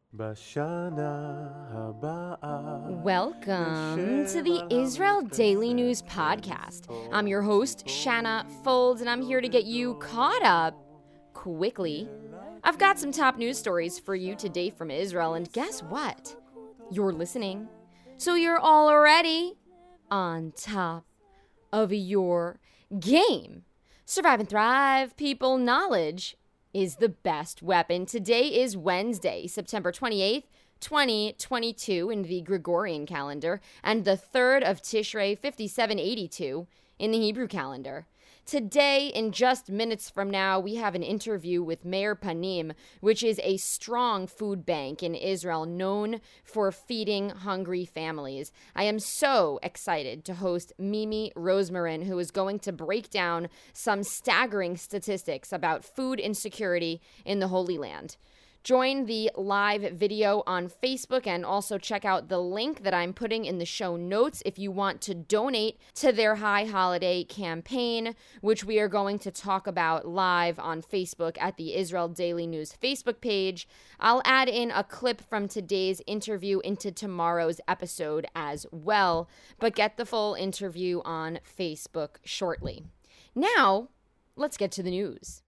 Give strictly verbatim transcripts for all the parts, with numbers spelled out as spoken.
Welcome to the Israel Daily News Podcast. I'm your host, Shanna Folds, and I'm here to get you caught up quickly. I've got some top news stories for you today from Israel, and guess what? You're listening, so you're already on top of your game. Survive and thrive, people. Knowledge is the best weapon. Today is Wednesday, September twenty-eighth, twenty twenty-two in the Gregorian calendar, and the third of Tishrei, fifty-seven eighty-two in the Hebrew calendar. Today, in just minutes from now, we have an interview with Meir Panim, which is a strong food bank in Israel known for feeding hungry families. I am so excited to host Mimi Rosmarin, who is going to break down some staggering statistics about food insecurity in the Holy Land. Join the live video on Facebook and also check out the link that I'm putting in the show notes if you want to donate to their High Holiday campaign, which we are going to talk about live on Facebook at the Israel Daily News Facebook page. I'll add in a clip from today's interview into tomorrow's episode as well, but get the full interview on Facebook shortly. Now, let's get to the news.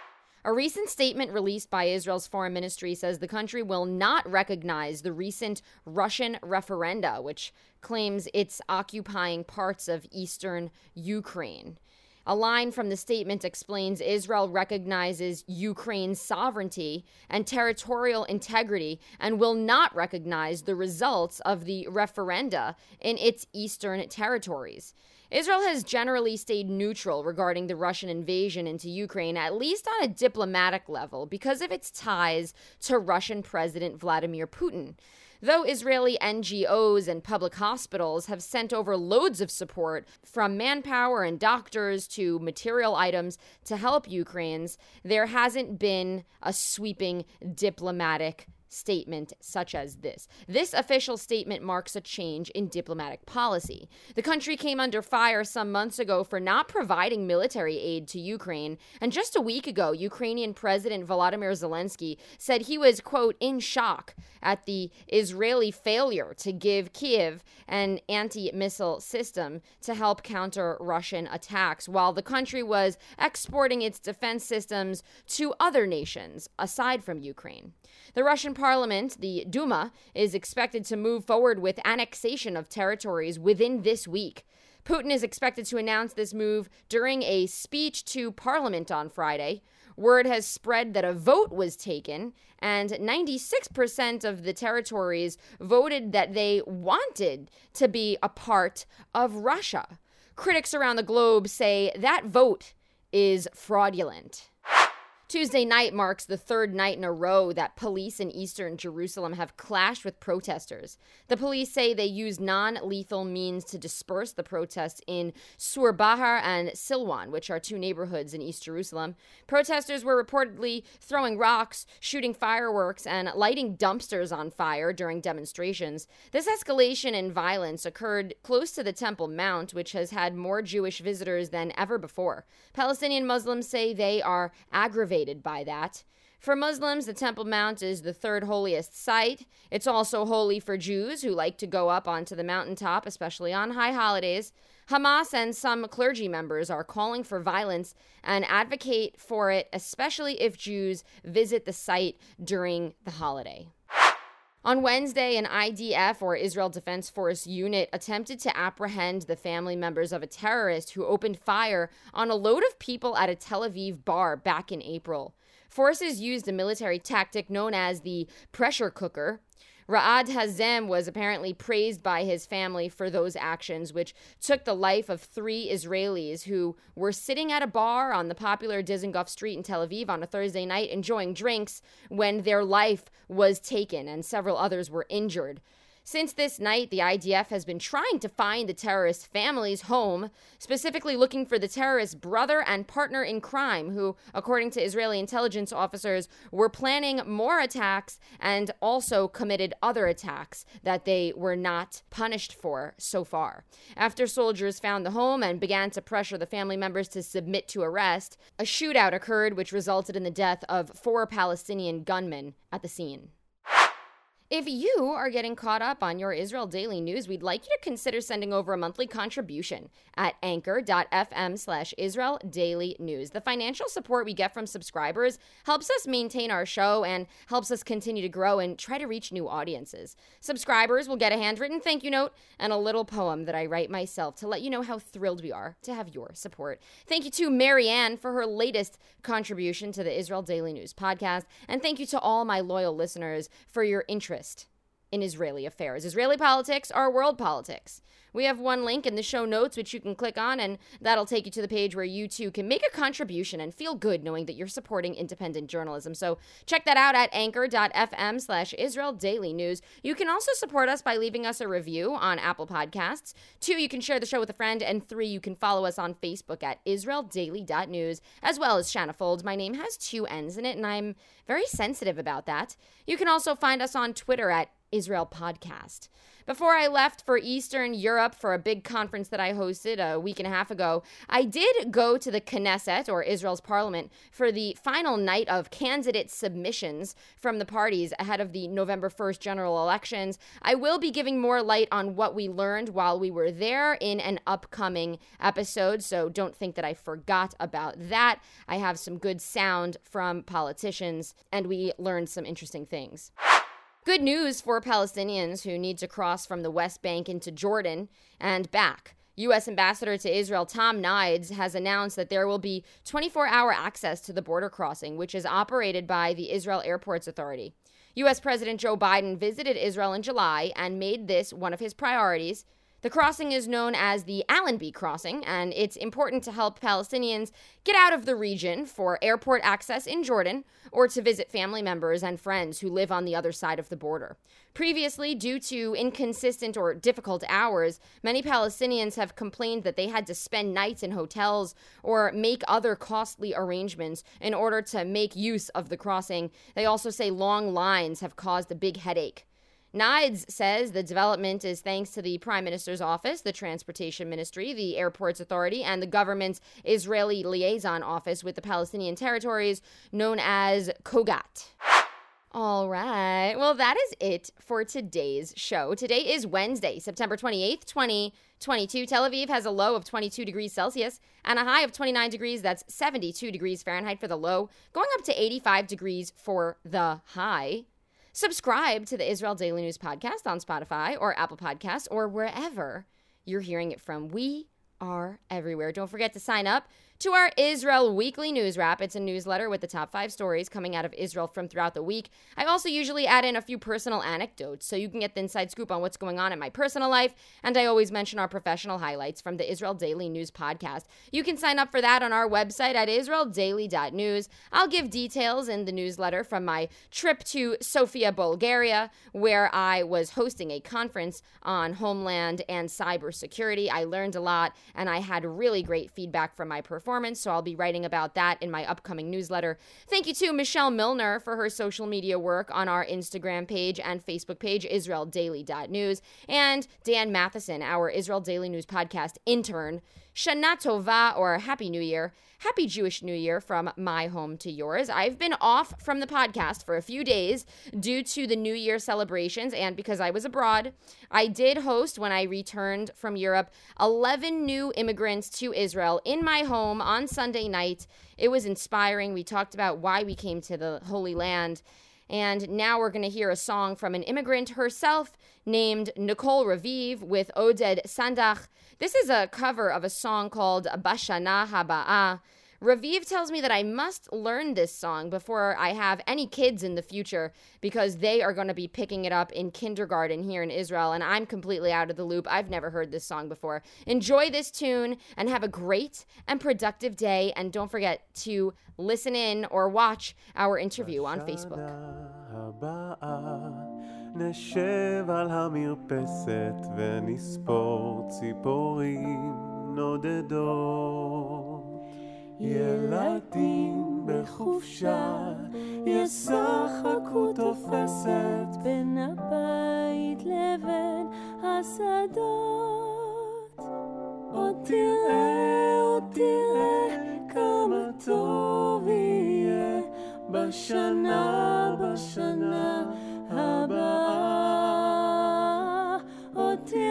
A recent statement released by Israel's foreign ministry says the country will not recognize the recent Russian referenda, which claims it's occupying parts of eastern Ukraine. A line from the statement explains Israel recognizes Ukraine's sovereignty and territorial integrity and will not recognize the results of the referenda in its eastern territories. Israel has generally stayed neutral regarding the Russian invasion into Ukraine, at least on a diplomatic level, because of its ties to Russian President Vladimir Putin. Though Israeli N G Os and public hospitals have sent over loads of support, from manpower and doctors to material items to help Ukrainians, there hasn't been a sweeping diplomatic statement such as this. This official statement marks a change in diplomatic policy. The country came under fire some months ago for not providing military aid to Ukraine, and just a week ago, Ukrainian President Volodymyr Zelensky said he was, quote, in shock at the Israeli failure to give Kyiv an anti-missile system to help counter Russian attacks, while the country was exporting its defense systems to other nations aside from Ukraine. The Russian parliament, the Duma, is expected to move forward with annexation of territories within this week. Putin is expected to announce this move during a speech to parliament on Friday. Word has spread that a vote was taken, and ninety-six percent of the territories voted that they wanted to be a part of Russia. Critics around the globe say that vote is fraudulent. Tuesday night marks the third night in a row that police in eastern Jerusalem have clashed with protesters. The police say they used non-lethal means to disperse the protests in Sur Bahar and Silwan, which are two neighborhoods in East Jerusalem. Protesters were reportedly throwing rocks, shooting fireworks, and lighting dumpsters on fire during demonstrations. This escalation in violence occurred close to the Temple Mount, which has had more Jewish visitors than ever before. Palestinian Muslims say they are aggravated by that. For Muslims, the Temple Mount is the third holiest site. It's also holy for Jews who like to go up onto the mountaintop, especially on high holidays. Hamas and some clergy members are calling for violence and advocate for it, especially if Jews visit the site during the holiday. On Wednesday, an I D F, or Israel Defense Force unit, attempted to apprehend the family members of a terrorist who opened fire on a load of people at a Tel Aviv bar back in April. Forces used a military tactic known as the pressure cooker. Ra'ad Hazem was apparently praised by his family for those actions, which took the life of three Israelis who were sitting at a bar on the popular Dizengoff Street in Tel Aviv on a Thursday night enjoying drinks when their life was taken and several others were injured. Since this night, the I D F has been trying to find the terrorist family's home, specifically looking for the terrorist's brother and partner in crime, who, according to Israeli intelligence officers, were planning more attacks and also committed other attacks that they were not punished for so far. After soldiers found the home and began to pressure the family members to submit to arrest, a shootout occurred which resulted in the death of four Palestinian gunmen at the scene. If you are getting caught up on your Israel Daily News, we'd like you to consider sending over a monthly contribution at anchor.fm slash Israel Daily News. The financial support we get from subscribers helps us maintain our show and helps us continue to grow and try to reach new audiences. Subscribers will get a handwritten thank you note and a little poem that I write myself to let you know how thrilled we are to have your support. Thank you to Marianne for her latest contribution to the Israel Daily News podcast, and thank you to all my loyal listeners for your interest in Israeli affairs. Israeli politics are world politics. We have one link in the show notes which you can click on, and that'll take you to the page where you too can make a contribution and feel good knowing that you're supporting independent journalism. So check that out at anchor.fm slash Israel Daily News. You can also support us by leaving us a review on Apple Podcasts. Two, you can share the show with a friend. And three, you can follow us on Facebook at israel daily dot news, as well as Shanna Folds. My name has two N's in it, and I'm very sensitive about that. You can also find us on Twitter at Israel Podcast. Before I left for Eastern Europe for a big conference that I hosted a week and a half ago, I did go to the Knesset, or Israel's parliament, for the final night of candidate submissions from the parties ahead of the November first general elections. I will be giving more light on what we learned while we were there in an upcoming episode, so don't think that I forgot about that. I have some good sound from politicians, and we learned some interesting things. Good news for Palestinians who need to cross from the West Bank into Jordan and back. U S Ambassador to Israel Tom Nides has announced that there will be twenty-four hour access to the border crossing, which is operated by the Israel Airports Authority. U S President Joe Biden visited Israel in July and made this one of his priorities. The crossing is known as the Allenby Crossing, and it's important to help Palestinians get out of the region for airport access in Jordan or to visit family members and friends who live on the other side of the border. Previously, due to inconsistent or difficult hours, many Palestinians have complained that they had to spend nights in hotels or make other costly arrangements in order to make use of the crossing. They also say long lines have caused a big headache. Nides says the development is thanks to the Prime Minister's office, the Transportation Ministry, the Airports Authority, and the government's Israeli liaison office with the Palestinian territories, known as COGAT. All right. Well, that is it for today's show. Today is Wednesday, September twenty-eighth, twenty twenty-two. Tel Aviv has a low of twenty-two degrees Celsius and a high of twenty-nine degrees. That's seventy-two degrees Fahrenheit for the low, going up to eighty-five degrees for the high. Subscribe to the Israel Daily News podcast on Spotify or Apple Podcasts or wherever you're hearing it from. We are everywhere. Don't forget to sign up to our Israel Weekly News Wrap. It's a newsletter with the top five stories coming out of Israel from throughout the week. I also usually add in a few personal anecdotes so you can get the inside scoop on what's going on in my personal life, and I always mention our professional highlights from the Israel Daily News podcast. You can sign up for that on our website at israel daily dot news. I'll give details in the newsletter from my trip to Sofia, Bulgaria, where I was hosting a conference on homeland and cybersecurity. I learned a lot, and I had really great feedback from my performance. So I'll be writing about that in my upcoming newsletter. Thank you to Michelle Milner for her social media work on our Instagram page and Facebook page, israel daily dot news, and Dan Matheson, our Israel Daily News podcast intern. Shana Tova, or Happy New Year. Happy Jewish New Year from my home to yours. I've been off from the podcast for a few days due to the New Year celebrations and because I was abroad. I did host, when I returned from Europe, eleven new immigrants to Israel in my home on Sunday night. It was inspiring. We talked about why we came to the Holy Land. And now we're going to hear a song from an immigrant herself named Nicole Raviv with Oded Sandach. This is a cover of a song called Bashana Haba'ah. Raviv tells me that I must learn this song before I have any kids in the future because they are going to be picking it up in kindergarten here in Israel, and I'm completely out of the loop. I've never heard this song before. Enjoy this tune and have a great and productive day, and don't forget to listen in or watch our interview on Facebook. נשב על המרפסת ונספור ציפורים נודדות. ילדים בחופשה ישחקו תופסת בין הבית לבין השדות. עוד תראה, עוד תראה כמה טוב יהיה בשנה, בשנה הבאה.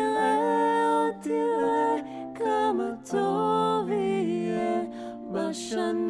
תראה, עוד תראה כמה טוב יהיה בשנה